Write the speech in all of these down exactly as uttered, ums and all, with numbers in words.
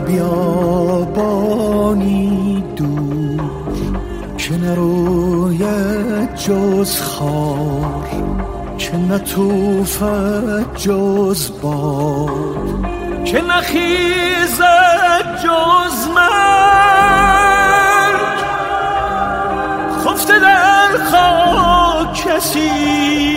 بیابانی دور که نروید جز خار، که نتوفد جز باد، که نخیزد جز مرگ، خفته در خاک کسی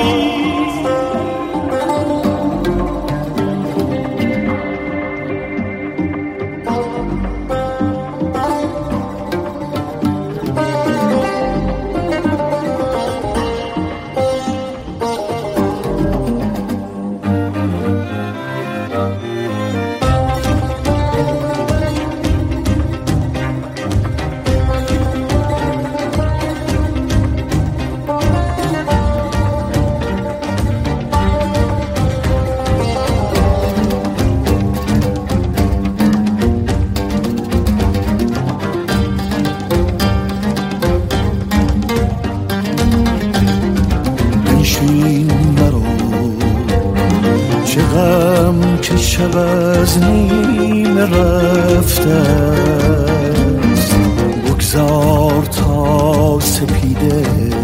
که شب از نیمه رفته است، بگذار تا سپیده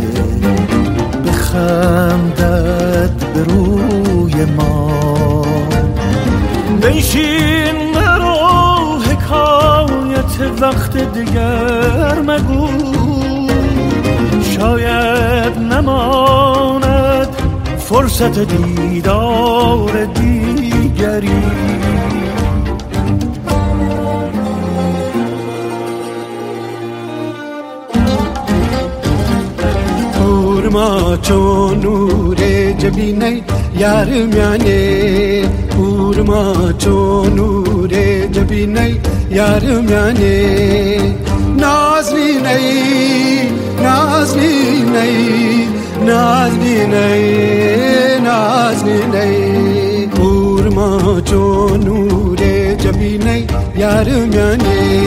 بخندد به روی ما. بنشین مرو حکایت وقت دیگر مگو، شاید نماند فرصت دیدار دیگری. پورما چون نور جبینه یار میانه، پورما چون نور جبینه یار میانه. نازنینه نازنینه نازنینه نازنینه، پورما چون نور جبینه یار میانه.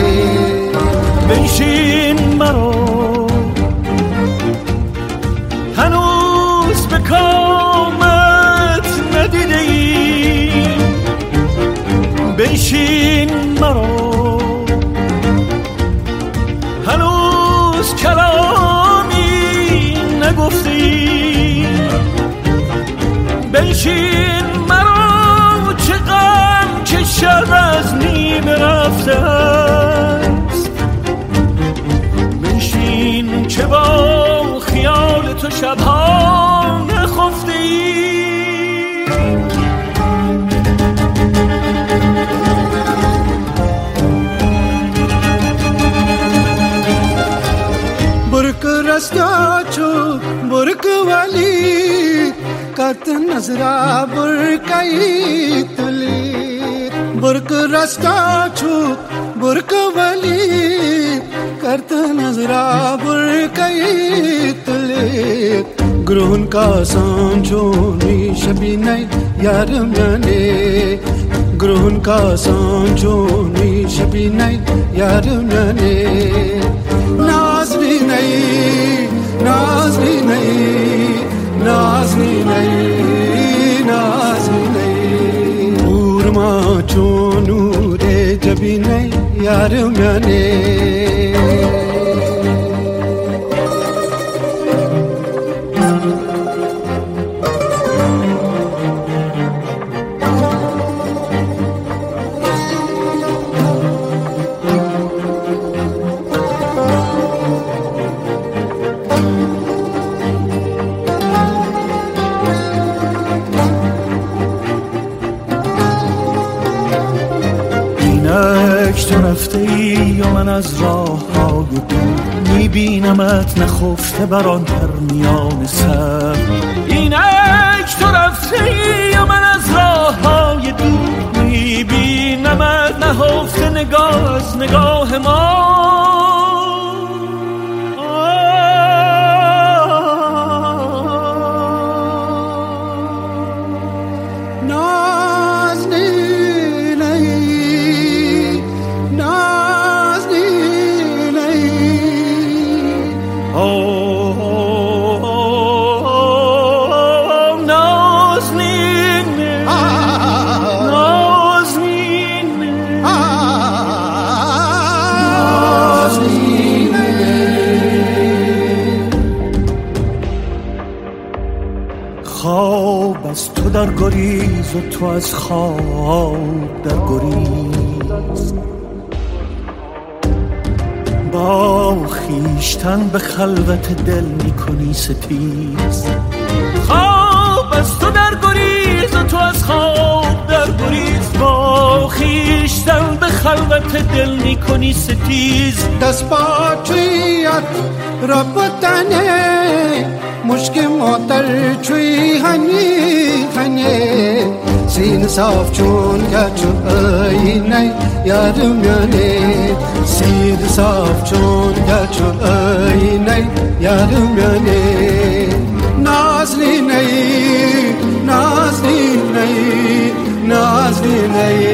بنشین مرو هنوز به کامت ندیده ای، بنشین مرو هنوز کلامی نگفتی، بنشین مرو چه غم که شب از نیمه رفته است، بنشین که با خیال تو شبها نخفتی. برک رستا چو برک والی کت نظرا برکای تلی، برک رستا چو برک والی کت نظرا برکای تلی. گرون کا سانچونی شبینه یار میانه، گرون کا سانچونی شبینه یار میانه. نازنینه نازنینه نازنینه نازنینه، پورما چون نور جبینه یار میانه. تو رفته ای و من از راه های دور میبینمت نخفته بر آن پرنیان سر. اینک تو رفته ای و من از راه های دور میبینمت نهفته نگاه از نگاه ما. Ah در گریز و تو از خواب در گریز. با خیشتن به خلوت دل میکنی ستیز. خواب از تو در گریز و تو از خواب در گریز. با خیشتن به خلوت دل میکنی ستیز. دست پاچیت ربطنه مشک موتر چوی هنی هنی. سین صاف چون گچو آینه یارم یانه. سین صاف چون گچو آینه یارم یانه. نازلی نی نازلی نی نازلی نی